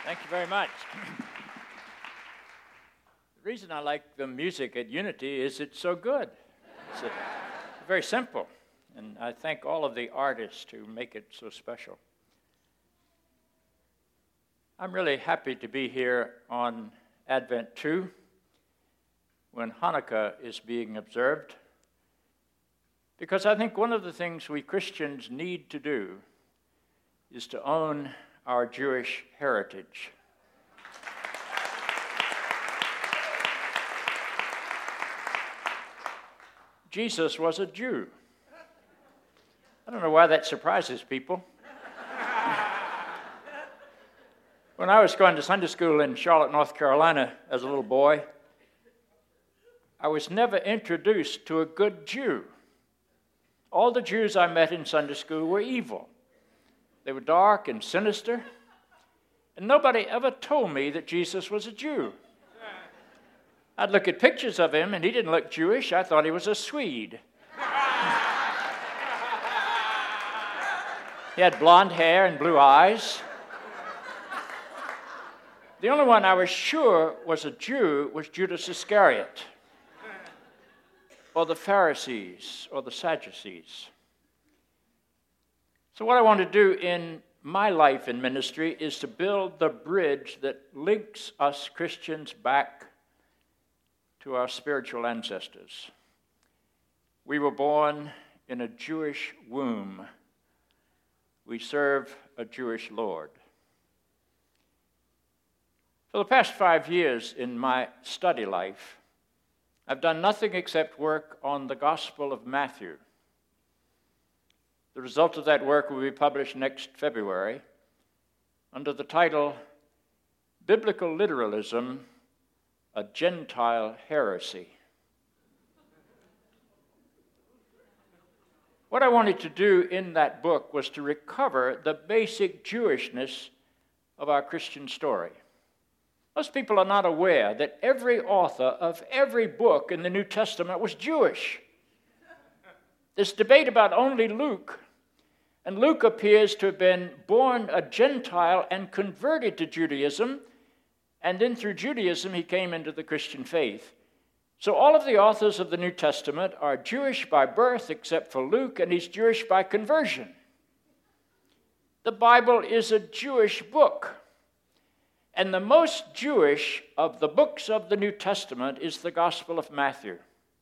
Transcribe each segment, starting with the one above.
Thank you very much. The reason I like the music at Unity is it's so good. It's very simple, and I thank all of the artists who make it so special. I'm really happy to be here on Advent 2 when Hanukkah is being observed, because I think one of the things we Christians need to do is to own our Jewish heritage. Jesus was a Jew. I don't know why that surprises people. When I was going to Sunday school in Charlotte, North Carolina as a little boy, I was never introduced to a good Jew. All the Jews I met in Sunday school were evil. They were dark and sinister, and nobody ever told me that Jesus was a Jew. I'd look at pictures of him, and he didn't look Jewish. I thought he was a Swede. He had blonde hair and blue eyes. The only one I was sure was a Jew was Judas Iscariot, or the Pharisees, or the Sadducees. So what I want to do in my life in ministry is to build the bridge that links us Christians back to our spiritual ancestors. We were born in a Jewish womb. We serve a Jewish Lord. For the past 5 years in my study life, I've done nothing except work on the Gospel of Matthew. The result of that work will be published next February under the title, Biblical Literalism, a Gentile Heresy. What I wanted to do in that book was to recover the basic Jewishness of our Christian story. Most people are not aware that every author of every book in the New Testament was Jewish. There's debate about only Luke, and Luke appears to have been born a Gentile and converted to Judaism, and then through Judaism he came into the Christian faith. So all of the authors of the New Testament are Jewish by birth except for Luke, and he's Jewish by conversion. The Bible is a Jewish book, and the most Jewish of the books of the New Testament is the Gospel of Matthew.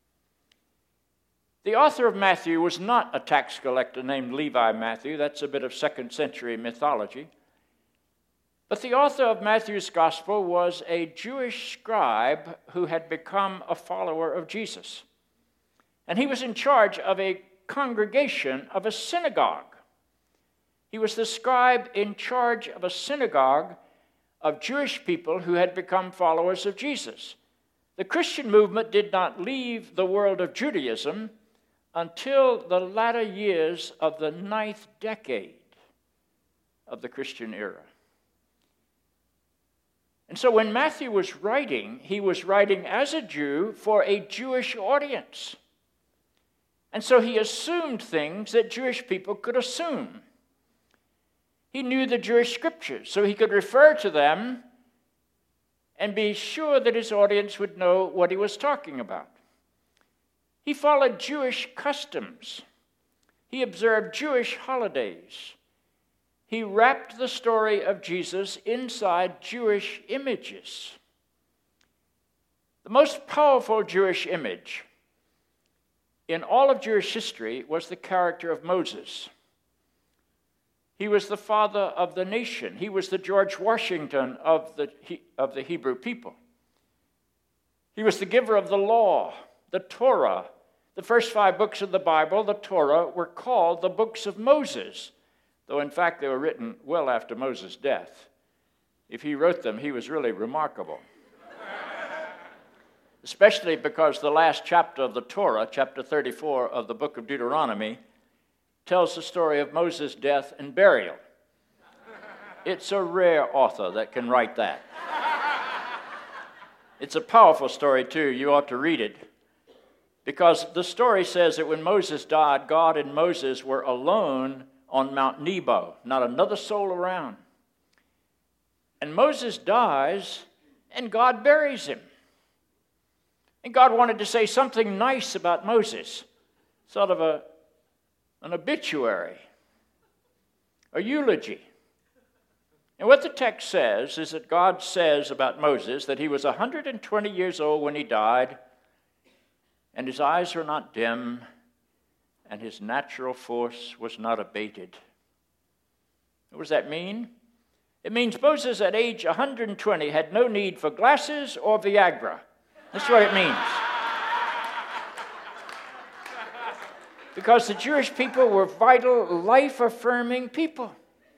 The author of Matthew was not a tax collector named Levi Matthew. That's a bit of second century mythology. But the author of Matthew's Gospel was a Jewish scribe who had become a follower of Jesus. And he was in charge of a congregation of a synagogue. He was the scribe in charge of a synagogue of Jewish people who had become followers of Jesus. The Christian movement did not leave the world of Judaism until the latter years of the 9th decade of the Christian era. And so when Matthew was writing, he was writing as a Jew for a Jewish audience. And so he assumed things that Jewish people could assume. He knew the Jewish scriptures, so he could refer to them and be sure that his audience would know what he was talking about. He followed Jewish customs. He observed Jewish holidays. He wrapped the story of Jesus inside Jewish images. The most powerful Jewish image in all of Jewish history was the character of Moses. He was the father of the nation. He was the George Washington of the Hebrew people. He was the giver of the law, the Torah. The first 5 books of the Bible, the Torah, were called the books of Moses, though in fact they were written well after Moses' death. If he wrote them, he was really remarkable. Especially because the last chapter of the Torah, chapter 34 of the book of Deuteronomy, tells the story of Moses' death and burial. It's a rare author that can write that. It's a powerful story, too. You ought to read it. Because the story says that when Moses died, God and Moses were alone on Mount Nebo, not another soul around. And Moses dies, and God buries him. And God wanted to say something nice about Moses, sort of an obituary, a eulogy. And what the text says is that God says about Moses that he was 120 years old when he died, and his eyes were not dim, and his natural force was not abated. What does that mean? It means Moses at age 120 had no need for glasses or Viagra. That's what it means. Because the Jewish people were vital, life-affirming people.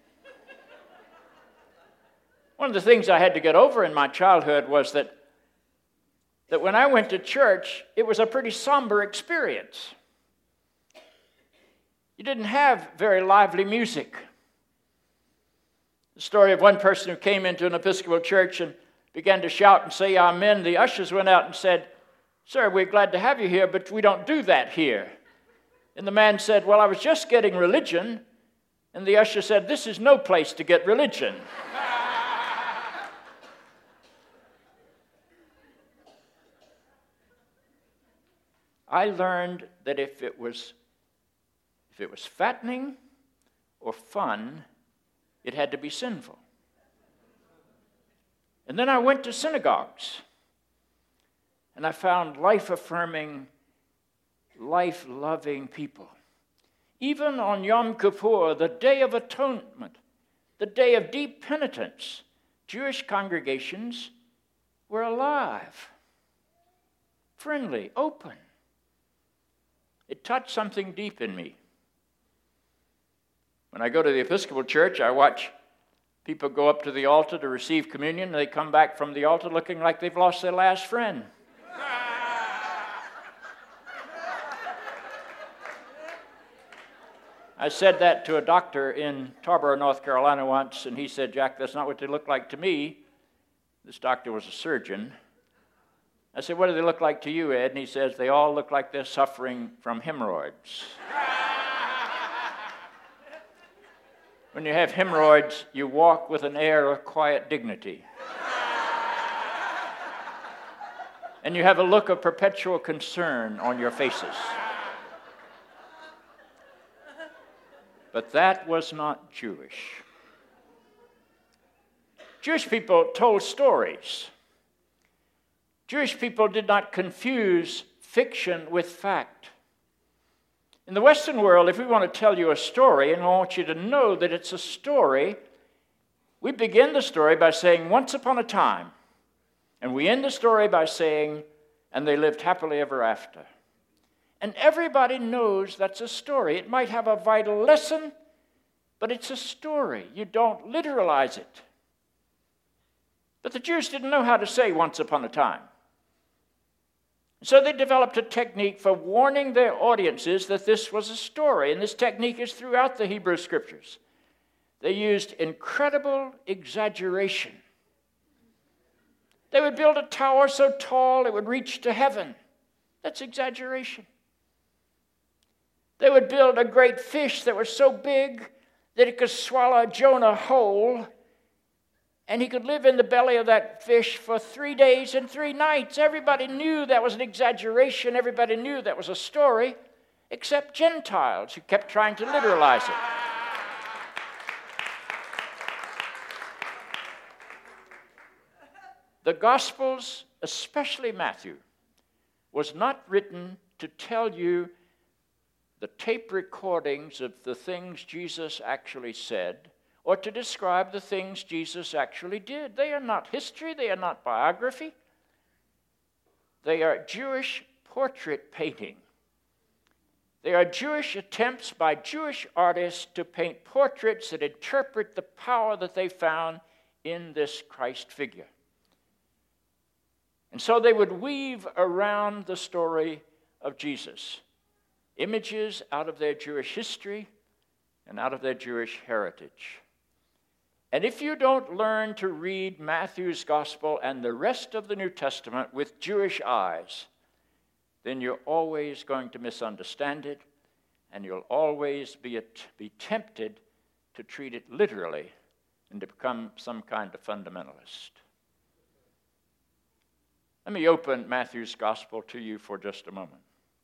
One of the things I had to get over in my childhood was that when I went to church, it was a pretty somber experience. You didn't have very lively music. The story of one person who came into an Episcopal church and began to shout and say amen. The ushers went out and said, "Sir, we're glad to have you here, but we don't do that here." And the man said, "Well, I was just getting religion." And the usher said, "This is no place to get religion." I learned that if it was fattening or fun, it had to be sinful. And then I went to synagogues, and I found life-affirming, life-loving people. Even on Yom Kippur, the Day of Atonement, the day of deep penitence, Jewish congregations were alive, friendly, open. It touched something deep in me. When I go to the Episcopal Church, I watch people go up to the altar to receive communion, and they come back from the altar looking like they've lost their last friend. I said that to a doctor in Tarboro, North Carolina once, and he said, "Jack, that's not what they look like to me." This doctor was a surgeon. I said, "What do they look like to you, Ed?" And he says, "They all look like they're suffering from hemorrhoids." When you have hemorrhoids, you walk with an air of quiet dignity. And you have a look of perpetual concern on your faces. But that was not Jewish. Jewish people told stories. Jewish people did not confuse fiction with fact. In the Western world, if we want to tell you a story, and I want you to know that it's a story, we begin the story by saying, "Once upon a time." And we end the story by saying, "And they lived happily ever after." And everybody knows that's a story. It might have a vital lesson, but it's a story. You don't literalize it. But the Jews didn't know how to say "once upon a time." So they developed a technique for warning their audiences that this was a story, and this technique is throughout the Hebrew Scriptures. They used incredible exaggeration. They would build a tower so tall it would reach to heaven. That's exaggeration. They would build a great fish that was so big that it could swallow Jonah whole, and he could live in the belly of that fish for 3 days and 3 nights. Everybody knew that was an exaggeration. Everybody knew that was a story, except Gentiles who kept trying to literalize it. The Gospels, especially Matthew, was not written to tell you the tape recordings of the things Jesus actually said, or to describe the things Jesus actually did. They are not history. They are not biography. They are Jewish portrait painting. They are Jewish attempts by Jewish artists to paint portraits that interpret the power that they found in this Christ figure. And so they would weave around the story of Jesus images out of their Jewish history and out of their Jewish heritage. And if you don't learn to read Matthew's Gospel and the rest of the New Testament with Jewish eyes, then you're always going to misunderstand it, and you'll always be tempted to treat it literally and to become some kind of fundamentalist. Let me open Matthew's gospel to you for just a moment.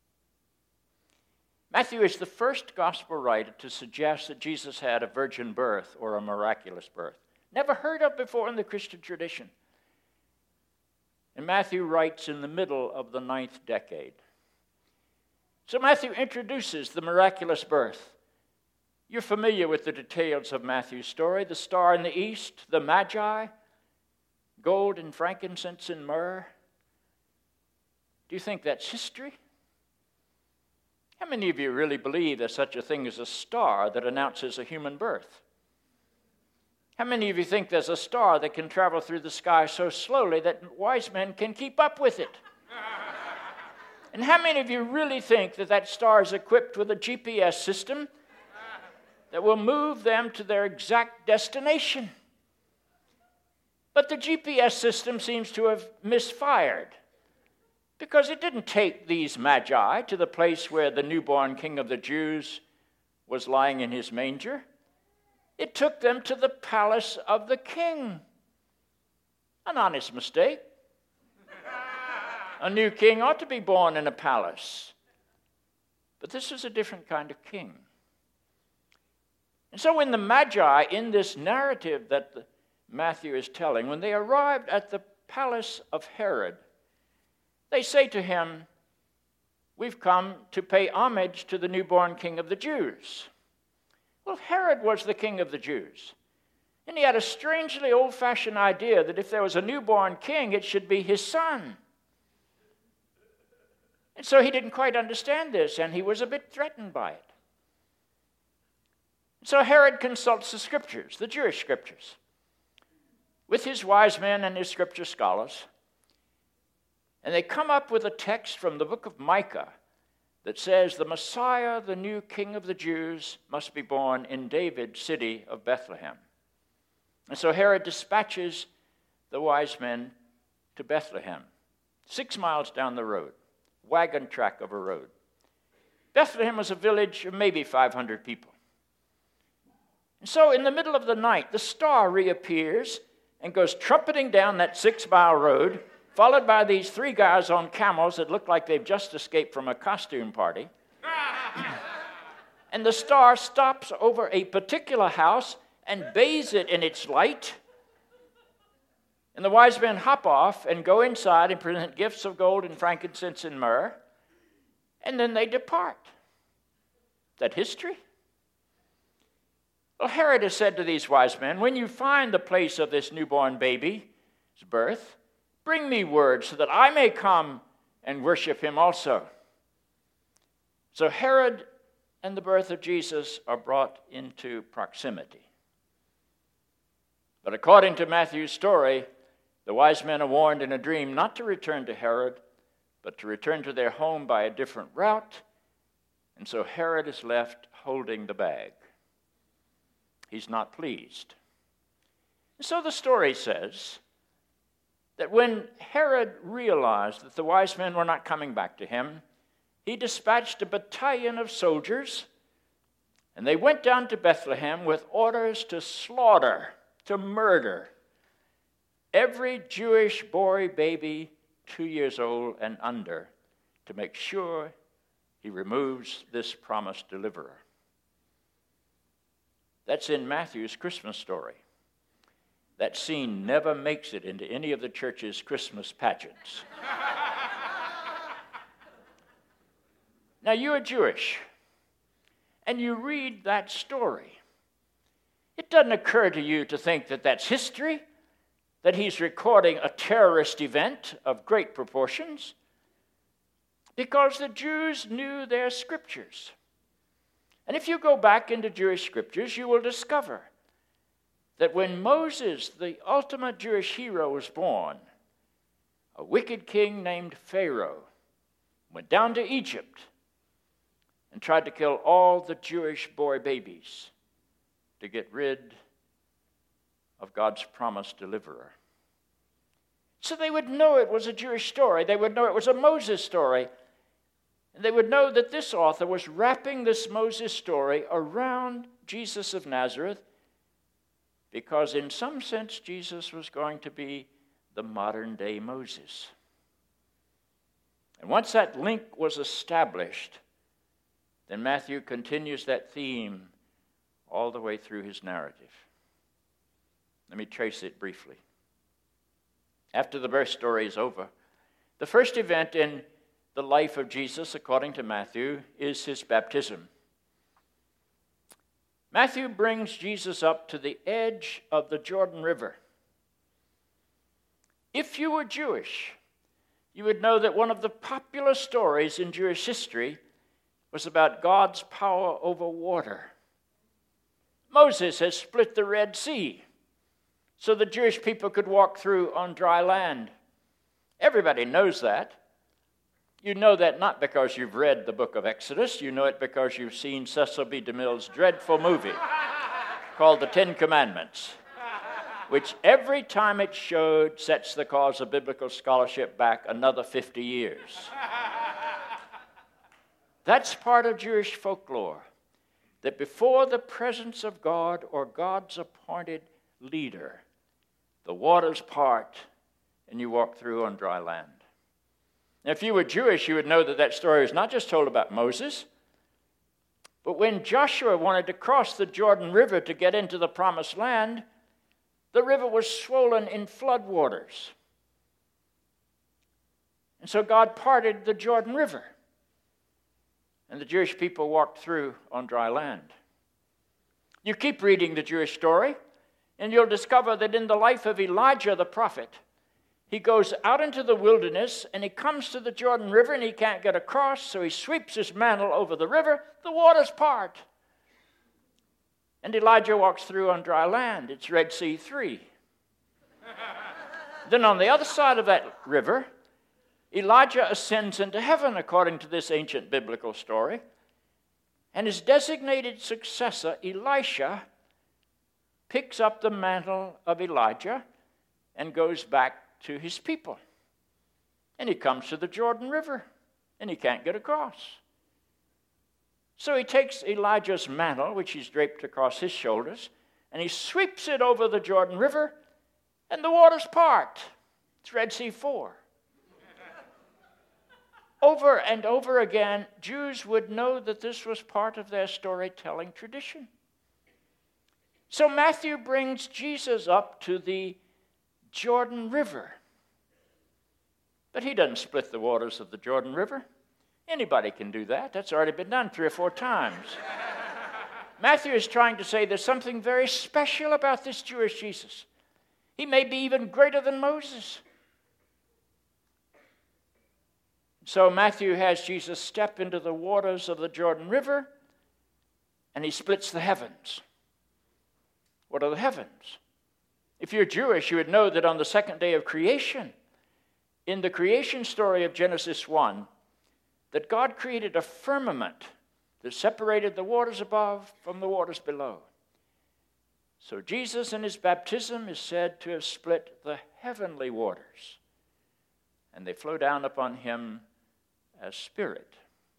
Matthew is the first gospel writer to suggest that Jesus had a virgin birth or a miraculous birth. Never heard of before in the Christian tradition. And Matthew writes in the middle of the 9th decade. So Matthew introduces the miraculous birth. You're familiar with the details of Matthew's story. The star in the east, the Magi, gold and frankincense and myrrh. Do you think that's history? How many of you really believe there's such a thing as a star that announces a human birth? How many of you think there's a star that can travel through the sky so slowly that wise men can keep up with it? And how many of you really think that that star is equipped with a GPS system that will move them to their exact destination? But the GPS system seems to have misfired, because it didn't take these magi to the place where the newborn king of the Jews was lying in his manger. It took them to the palace of the king. An honest mistake. A new king ought to be born in a palace. But this is a different kind of king. And so when the Magi, in this narrative that Matthew is telling, when they arrived at the palace of Herod, they say to him, "We've come to pay homage to the newborn king of the Jews." Well, Herod was the king of the Jews. And he had a strangely old-fashioned idea that if there was a newborn king, it should be his son. And so he didn't quite understand this, and he was a bit threatened by it. So Herod consults the scriptures, the Jewish scriptures, with his wise men and his scripture scholars. And they come up with a text from the book of Micah that says the Messiah, the new king of the Jews, must be born in David's city of Bethlehem. And so Herod dispatches the wise men to Bethlehem, 6 miles down the road, wagon track of a road. Bethlehem was a village of maybe 500 people. And so in the middle of the night, the star reappears and goes trumpeting down that 6-mile road, followed by these 3 guys on camels that look like they've just escaped from a costume party. And the star stops over a particular house and bathes it in its light. And the wise men hop off and go inside and present gifts of gold and frankincense and myrrh. And then they depart. Is that history? Well, Herod has said to these wise men, "When you find the place of this newborn baby's birth, bring me word so that I may come and worship him also." So Herod and the birth of Jesus are brought into proximity. But according to Matthew's story, the wise men are warned in a dream not to return to Herod, but to return to their home by a different route. And so Herod is left holding the bag. He's not pleased. And so the story says that when Herod realized that the wise men were not coming back to him, he dispatched a battalion of soldiers, and they went down to Bethlehem with orders to slaughter, to murder every Jewish boy baby 2 years old and under, to make sure he removes this promised deliverer. That's in Matthew's Christmas story. That scene never makes it into any of the church's Christmas pageants. Now, you are Jewish, and you read that story. It doesn't occur to you to think that that's history, that he's recording a terrorist event of great proportions, because the Jews knew their scriptures. And if you go back into Jewish scriptures, you will discover that when Moses, the ultimate Jewish hero, was born, a wicked king named Pharaoh went down to Egypt and tried to kill all the Jewish boy babies to get rid of God's promised deliverer. So they would know it was a Jewish story. They would know it was a Moses story. And they would know that this author was wrapping this Moses story around Jesus of Nazareth, because in some sense Jesus was going to be the modern-day Moses. And once that link was established, then Matthew continues that theme all the way through his narrative. Let me trace it briefly. After the birth story is over, the first event in the life of Jesus, according to Matthew, is his baptism. Matthew brings Jesus up to the edge of the Jordan River. If you were Jewish, you would know that one of the popular stories in Jewish history was about God's power over water. Moses has split the Red Sea so the Jewish people could walk through on dry land. Everybody knows that. You know that not because you've read the book of Exodus. You know it because you've seen Cecil B. DeMille's dreadful movie called The Ten Commandments, which every time it showed sets the cause of biblical scholarship back another 50 years. That's part of Jewish folklore, that before the presence of God or God's appointed leader, the waters part and you walk through on dry land. Now, if you were Jewish, you would know that that story was not just told about Moses, but when Joshua wanted to cross the Jordan River to get into the promised land, the river was swollen in floodwaters. And so God parted the Jordan River, and the Jewish people walked through on dry land. You keep reading the Jewish story, and you'll discover that in the life of Elijah the prophet, he goes out into the wilderness, and he comes to the Jordan River, and he can't get across, so he sweeps his mantle over the river. The waters part. And Elijah walks through on dry land. It's Red Sea 3. Then on the other side of that river, Elijah ascends into heaven, according to this ancient biblical story, and his designated successor, Elisha, picks up the mantle of Elijah and goes back to his people. And he comes to the Jordan River, and he can't get across. So he takes Elijah's mantle, which he's draped across his shoulders, and he sweeps it over the Jordan River, and the waters part. It's Red Sea 4. Over and over again, Jews would know that this was part of their storytelling tradition. So Matthew brings Jesus up to the Jordan River. But he doesn't split the waters of the Jordan River. Anybody can do that. That's already been done 3 or 4 times. Matthew is trying to say there's something very special about this Jewish Jesus. He may be even greater than Moses. So Matthew has Jesus step into the waters of the Jordan River, and he splits the heavens. What are the heavens? If you're Jewish, you would know that on the second day of creation, in the creation story of Genesis 1, that God created a firmament that separated the waters above from the waters below. So Jesus in his baptism is said to have split the heavenly waters, and they flow down upon him as spirit.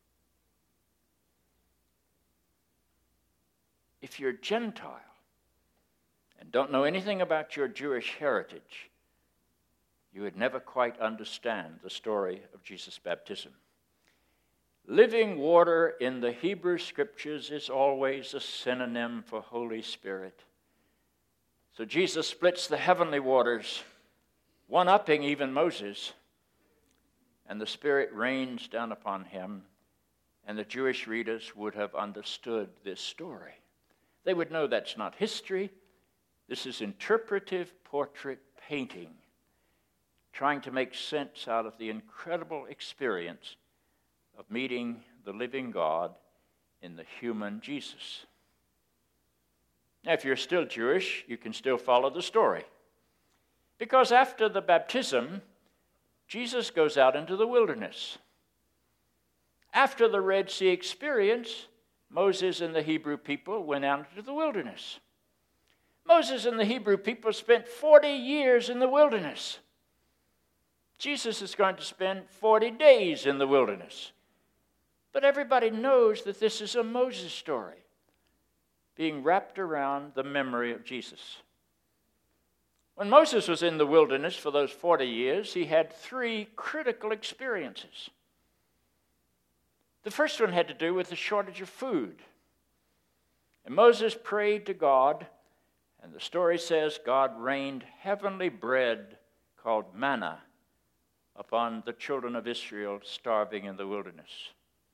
If you're Gentile and don't know anything about your Jewish heritage, you would never quite understand the story of Jesus' baptism. Living water in the Hebrew Scriptures is always a synonym for Holy Spirit. So Jesus splits the heavenly waters, one-upping even Moses, and the Spirit rains down upon him, and the Jewish readers would have understood this story. They would know that's not history. This is interpretive portrait painting, trying to make sense out of the incredible experience of meeting the living God in the human Jesus. Now, if you're still Jewish, you can still follow the story. Because after the baptism, Jesus goes out into the wilderness. After the Red Sea experience, Moses and the Hebrew people went out into the wilderness. Moses and the Hebrew people spent 40 years in the wilderness. Jesus is going to spend 40 days in the wilderness. But everybody knows that this is a Moses story being wrapped around the memory of Jesus. When Moses was in the wilderness for those 40 years, he had 3 critical experiences. The first one had to do with the shortage of food. And Moses prayed to God, and the story says God rained heavenly bread called manna upon the children of Israel starving in the wilderness.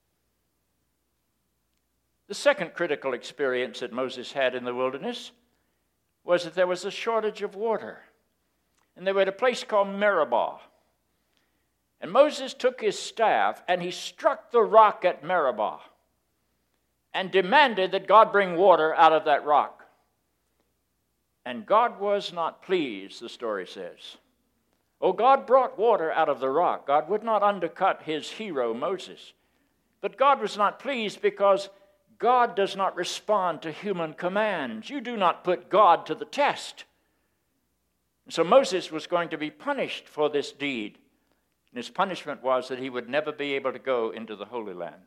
The second critical experience that Moses had in the wilderness was that there was a shortage of water. And they were at a place called Meribah. And Moses took his staff and he struck the rock at Meribah and demanded that God bring water out of that rock. And God was not pleased, the story says. Oh, God brought water out of the rock. God would not undercut his hero, Moses. But God was not pleased because God does not respond to human commands. You do not put God to the test. So Moses was going to be punished for this deed. And his punishment was that he would never be able to go into the Holy Land.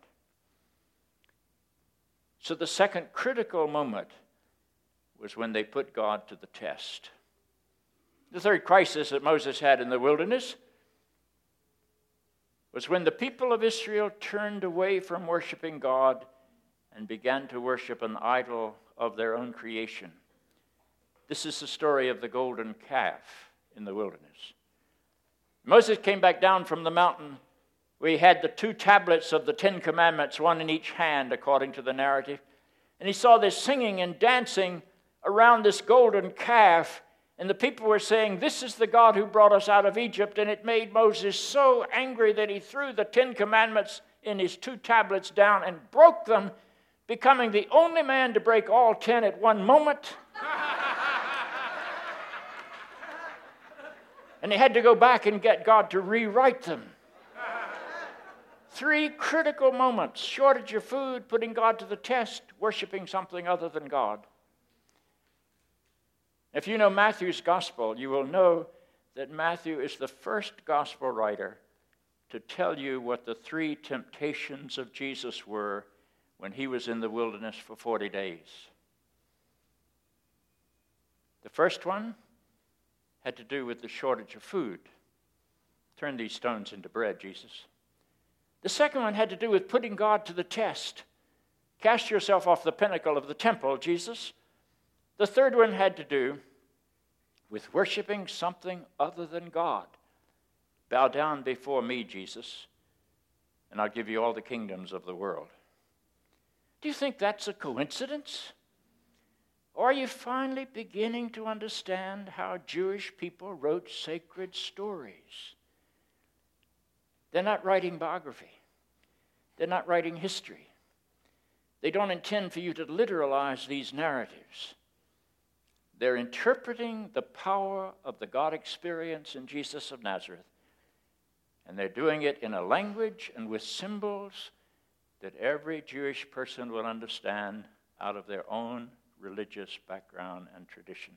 So the second critical moment was when they put God to the test. The third crisis that Moses had in the wilderness was when the people of Israel turned away from worshiping God and began to worship an idol of their own creation. This is the story of the golden calf in the wilderness. Moses came back down from the mountain where he had the 2 tablets of the 10 Commandments, one in each hand, according to the narrative. And he saw this singing and dancing around this golden calf. And the people were saying, "This is the God who brought us out of Egypt." And it made Moses so angry that he threw the 10 Commandments in his 2 tablets down and broke them, becoming the only man to break all 10 at one moment. And he had to go back and get God to rewrite them. 3 critical moments: shortage of food, putting God to the test, worshiping something other than God. If you know Matthew's gospel, you will know that Matthew is the first gospel writer to tell you what the 3 temptations of Jesus were when he was in the wilderness for 40 days. The first one had to do with the shortage of food. Turn these stones into bread, Jesus. The second one had to do with putting God to the test. Cast yourself off the pinnacle of the temple, Jesus. The third one had to do with worshiping something other than God. Bow down before me, Jesus, and I'll give you all the kingdoms of the world. Do you think that's a coincidence? Or are you finally beginning to understand how Jewish people wrote sacred stories? They're not writing biography. They're not writing history. They don't intend for you to literalize these narratives. They're interpreting the power of the God experience in Jesus of Nazareth. And they're doing it in a language and with symbols that every Jewish person will understand out of their own religious background and tradition.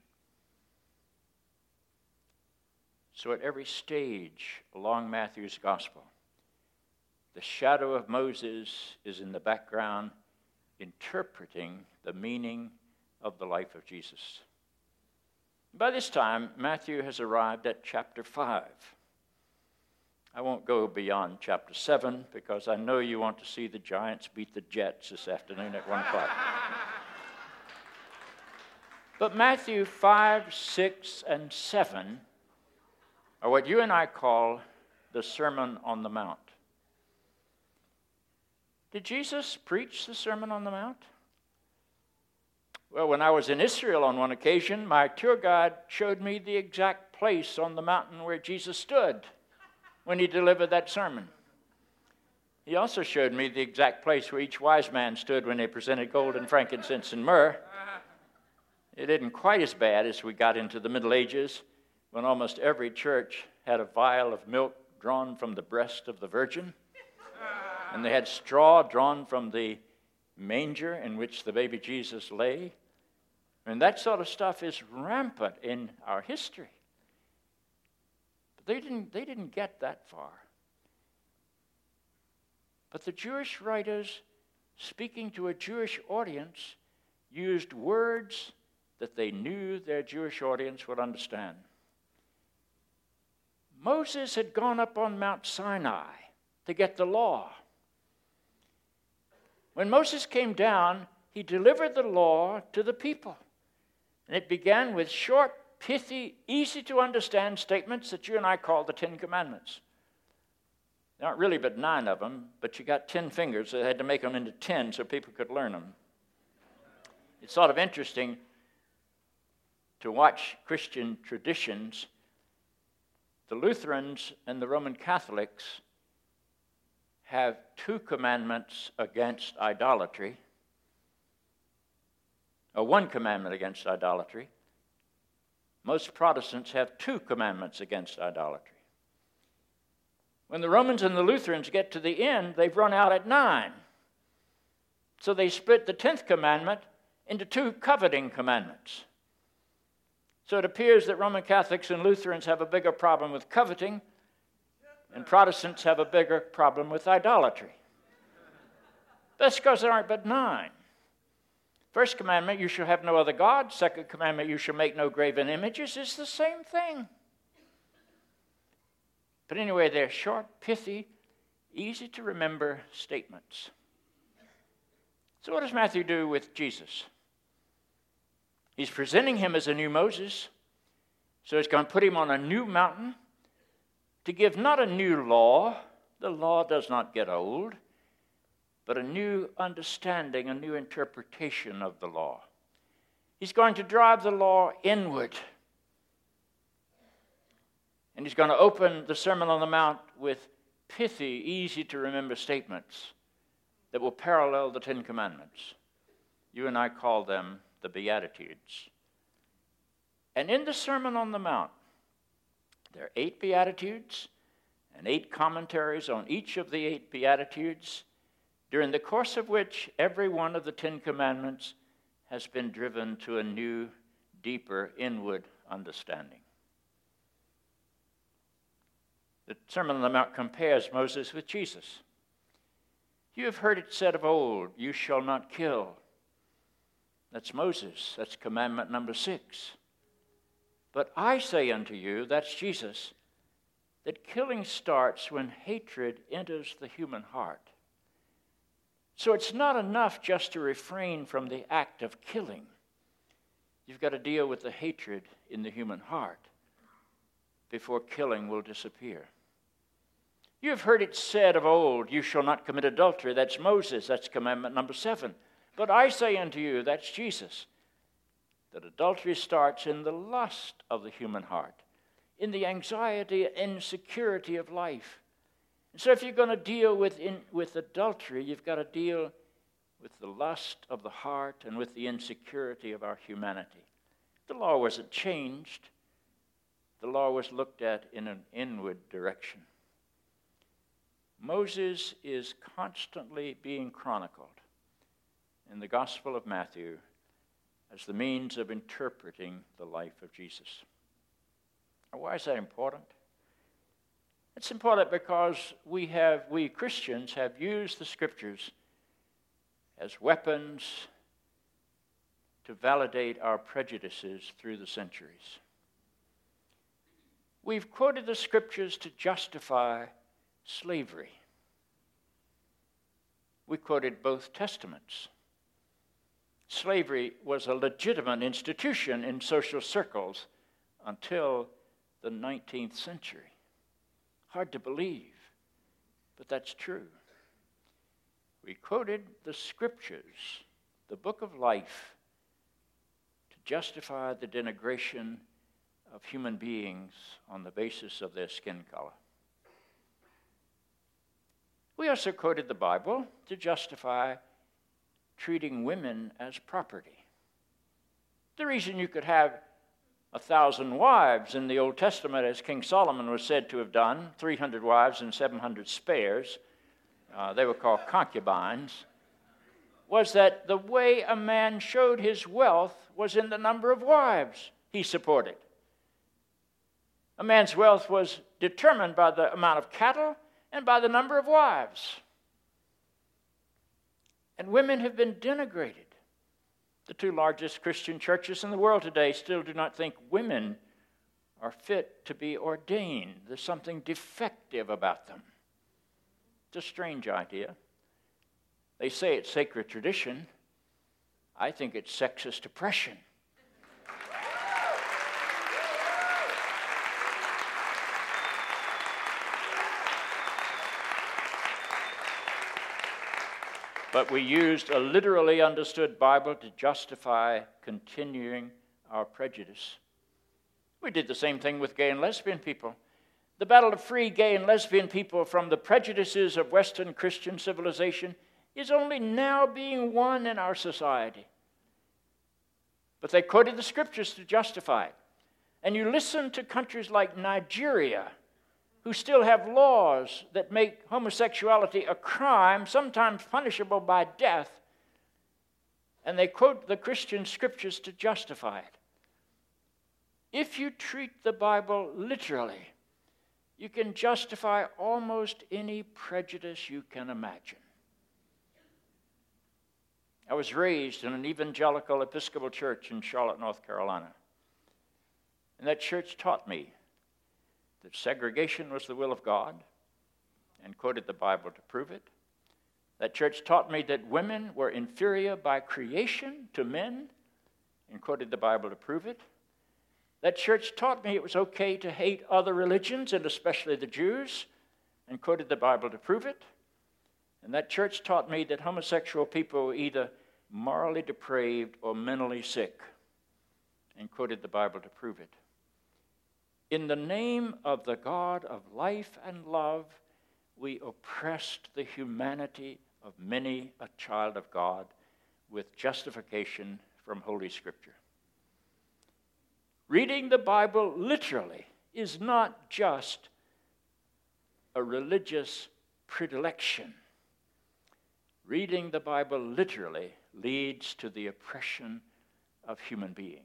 So at every stage along Matthew's gospel, the shadow of Moses is in the background, interpreting the meaning of the life of Jesus. By this time, Matthew has arrived at chapter 5. I won't go beyond chapter 7 because I know you want to see the Giants beat the Jets this afternoon at 1 o'clock. But Matthew 5, 6, and 7 are what you and I call the Sermon on the Mount. Did Jesus preach the Sermon on the Mount? Well, when I was in Israel on one occasion, my tour guide showed me the exact place on the mountain where Jesus stood when he delivered that sermon. He also showed me the exact place where each wise man stood when they presented gold and frankincense and myrrh. It isn't quite as bad as we got into the Middle Ages, when almost every church had a vial of milk drawn from the breast of the Virgin, and they had straw drawn from the manger in which the baby Jesus lay. And that sort of stuff is rampant in our history. But they didn't get that far. But the Jewish writers, speaking to a Jewish audience, used words that they knew their Jewish audience would understand. Moses had gone up on Mount Sinai to get the law. When Moses came down, he delivered the law to the people. And it began with short, pithy, easy-to-understand statements that you and I call the Ten Commandments. There aren't really but 9 of them, but you got 10 fingers, so they had to make them into 10 so people could learn them. It's sort of interesting to watch Christian traditions. The Lutherans and the Roman Catholics have 2 commandments against idolatry, or 1 commandment against idolatry. Most Protestants have 2 commandments against idolatry. When the Romans and the Lutherans get to the end, they've run out at 9. So they split the 10th commandment into 2 coveting commandments. So it appears that Roman Catholics and Lutherans have a bigger problem with coveting, and Protestants have a bigger problem with idolatry. That's because there aren't but 9. First commandment, you shall have no other God. Second commandment, you shall make no graven images, is the same thing. But anyway, they're short, pithy, easy to remember statements. So what does Matthew do with Jesus? He's presenting him as a new Moses. So he's going to put him on a new mountain to give not a new law. The law does not get old, but a new understanding, a new interpretation of the law. He's going to drive the law inward. And he's going to open the Sermon on the Mount with pithy, easy-to-remember statements that will parallel the 10 Commandments. You and I call them the Beatitudes. And in the Sermon on the Mount, there are 8 Beatitudes and 8 commentaries on each of the 8 Beatitudes, during the course of which every one of the 10 Commandments has been driven to a new, deeper, inward understanding. The Sermon on the Mount compares Moses with Jesus. You have heard it said of old, you shall not kill. That's Moses. That's commandment number 6. But I say unto you, that's Jesus, that killing starts when hatred enters the human heart. So it's not enough just to refrain from the act of killing. You've got to deal with the hatred in the human heart before killing will disappear. You have heard it said of old, you shall not commit adultery. That's Moses. That's commandment number 7. But I say unto you, that's Jesus, that adultery starts in the lust of the human heart, in the anxiety and insecurity of life. And so if you're going to deal with adultery, you've got to deal with the lust of the heart and with the insecurity of our humanity. The law wasn't changed. The law was looked at in an inward direction. Moses is constantly being chronicled in the Gospel of Matthew as the means of interpreting the life of Jesus. Now, why is that important? It's important because we Christians have used the Scriptures as weapons to validate our prejudices through the centuries. We've quoted the Scriptures to justify slavery. We quoted both Testaments. Slavery was a legitimate institution in social circles until the 19th century. Hard to believe, but that's true. We quoted the Scriptures, the book of life, to justify the denigration of human beings on the basis of their skin color. We also quoted the Bible to justify treating women as property. The reason you could have 1,000 wives in the Old Testament, as King Solomon was said to have done, 300 wives and 700 spares, they were called concubines, was that the way a man showed his wealth was in the number of wives he supported. A man's wealth was determined by the amount of cattle and by the number of wives. And women have been denigrated. The 2 largest Christian churches in the world today still do not think women are fit to be ordained. There's something defective about them. It's a strange idea. They say it's sacred tradition. I think it's sexist oppression. But we used a literally understood Bible to justify continuing our prejudice. We did the same thing with gay and lesbian people. The battle to free gay and lesbian people from the prejudices of Western Christian civilization is only now being won in our society. But they quoted the scriptures to justify it. And you listen to countries like Nigeria, who still have laws that make homosexuality a crime, sometimes punishable by death, and they quote the Christian scriptures to justify it. If you treat the Bible literally, you can justify almost any prejudice you can imagine. I was raised in an evangelical Episcopal church in Charlotte, North Carolina. And that church taught me that segregation was the will of God and quoted the Bible to prove it. That church taught me that women were inferior by creation to men and quoted the Bible to prove it. That church taught me it was okay to hate other religions, and especially the Jews, and quoted the Bible to prove it. And that church taught me that homosexual people were either morally depraved or mentally sick, and quoted the Bible to prove it. In the name of the God of life and love, we oppressed the humanity of many a child of God with justification from Holy Scripture. Reading the Bible literally is not just a religious predilection. Reading the Bible literally leads to the oppression of human beings.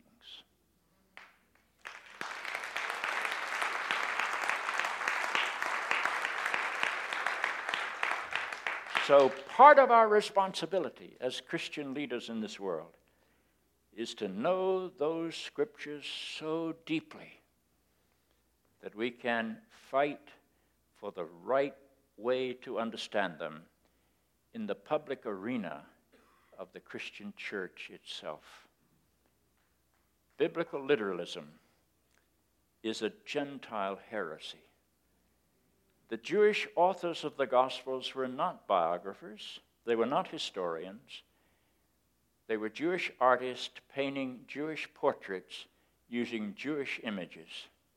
So part of our responsibility as Christian leaders in this world is to know those scriptures so deeply that we can fight for the right way to understand them in the public arena of the Christian church itself. Biblical literalism is a Gentile heresy. The Jewish authors of the Gospels were not biographers. They were not historians. They were Jewish artists painting Jewish portraits using Jewish images.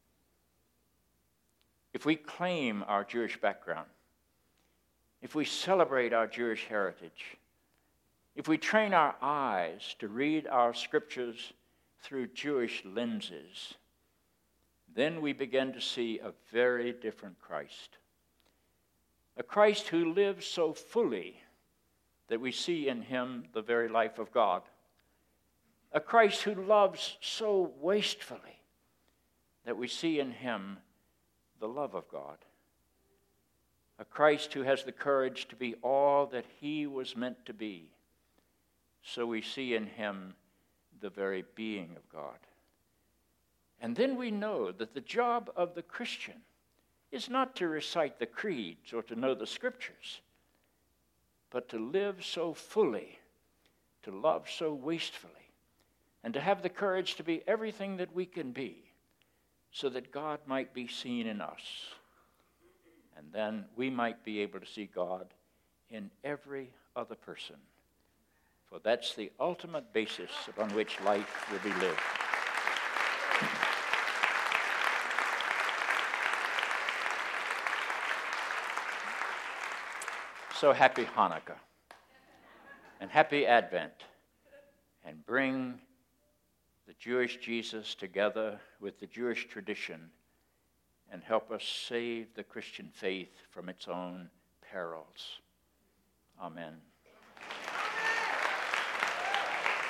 If we claim our Jewish background, if we celebrate our Jewish heritage, if we train our eyes to read our scriptures through Jewish lenses, then we begin to see a very different Christ. A Christ who lives so fully that we see in him the very life of God. A Christ who loves so wastefully that we see in him the love of God. A Christ who has the courage to be all that he was meant to be, so we see in him the very being of God. And then we know that the job of the Christian is not to recite the creeds or to know the scriptures, but to live so fully, to love so wastefully, and to have the courage to be everything that we can be, so that God might be seen in us. And then we might be able to see God in every other person. For that's the ultimate basis upon which life will be lived. So happy Hanukkah and happy Advent, and bring the Jewish Jesus together with the Jewish tradition and help us save the Christian faith from its own perils. Amen.